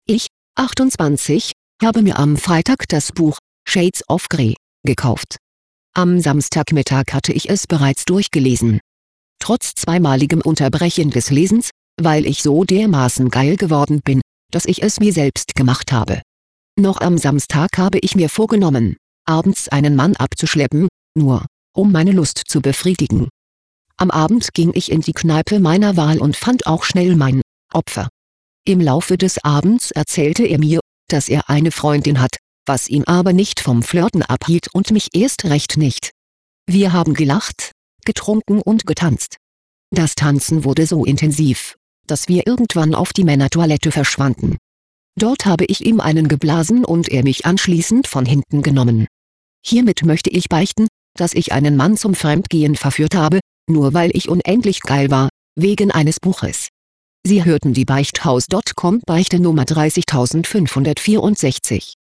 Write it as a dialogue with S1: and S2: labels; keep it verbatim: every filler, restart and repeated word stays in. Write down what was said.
S1: Ich, achtundzwanzig, habe mir am Freitag das Buch »Shades of Grey« gekauft. Am Samstagmittag hatte ich es bereits durchgelesen. Trotz zweimaligem Unterbrechen des Lesens, weil ich so dermaßen geil geworden bin, dass ich es mir selbst gemacht habe. Noch am Samstag habe ich mir vorgenommen, abends einen Mann abzuschleppen, nur, um meine Lust zu befriedigen. Am Abend ging ich in die Kneipe meiner Wahl und fand auch schnell mein Opfer. Im Laufe des Abends erzählte er mir, dass er eine Freundin hat, was ihn aber nicht vom Flirten abhielt und mich erst recht nicht. Wir haben gelacht, getrunken und getanzt. Das Tanzen wurde so intensiv, dass wir irgendwann auf die Männertoilette verschwanden. Dort habe ich ihm einen geblasen und er mich anschließend von hinten genommen. Hiermit möchte ich beichten, dass ich einen Mann zum Fremdgehen verführt habe, nur weil ich unendlich geil war, wegen eines Buches. Sie hörten die Beichthaus Punkt com Beichte Nummer dreißigtausendfünfhundertvierundsechzig.